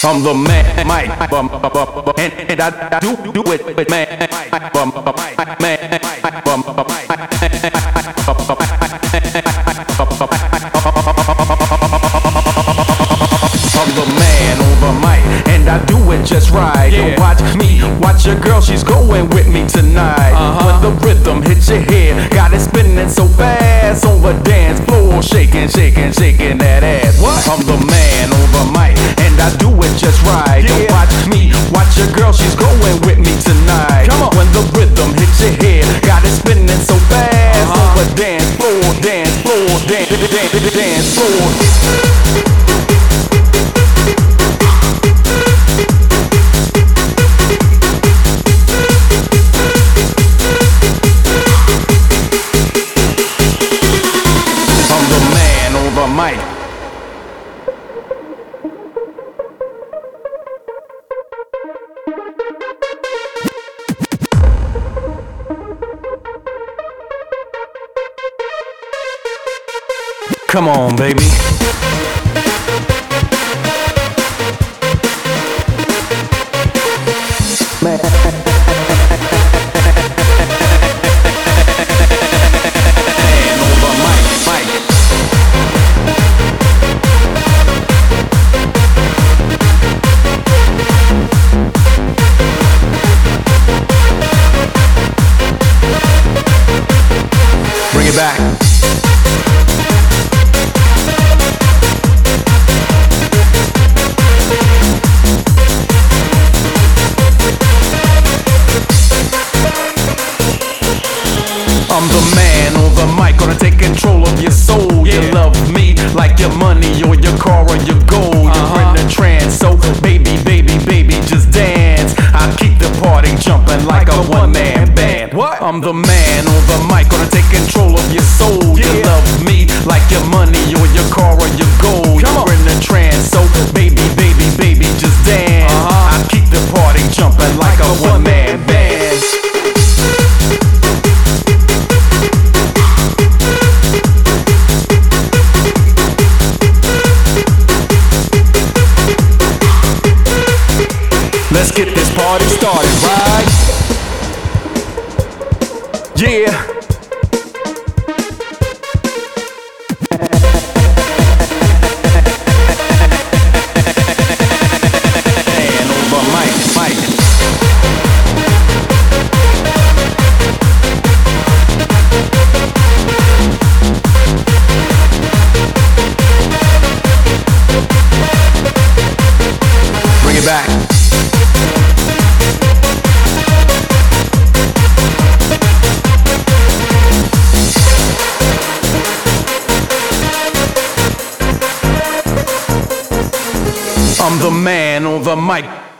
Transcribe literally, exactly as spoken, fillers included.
I'm the man, Mike, bum, bum, bum, and, and I do do it with man, bum, bum, man, bum, bum, I'm the man on the mic, and I do it just right. Yeah. Watch me, watch your girl, she's going with me tonight. Uh-huh. When the rhythm hits your head, got it spinning so fast on the dance floor, shaking, shaking, shaking that ass. What? I'm the man on the mic, and I do it just right. Yeah. Watch me, watch your girl, she's going with me tonight. Come on. When the rhythm hits your head, got it spinning so fast uh-huh. on the dance floor, dance floor, dance, dance, dance floor. Mike. Come on, baby. Man. Bring it back. I'm the man on the mic, gonna take control of your soul. Yeah. You love me like your money or your car or your gold. Uh-huh. You're in a trance, so baby, baby, baby, just dance. I keep the party jumping like, like a one-man band. What? I'm the man on the mic, gonna take control of your soul. Yeah. You love me like your money or your car or your gold. Come You're on. in a trance, so baby, baby, baby, just dance. Uh-huh. I keep the party jumping like, like a one-man band. Let's get this party started, right? Yeah. And over Mike, Mike. Bring it back. I'm the man on the mic.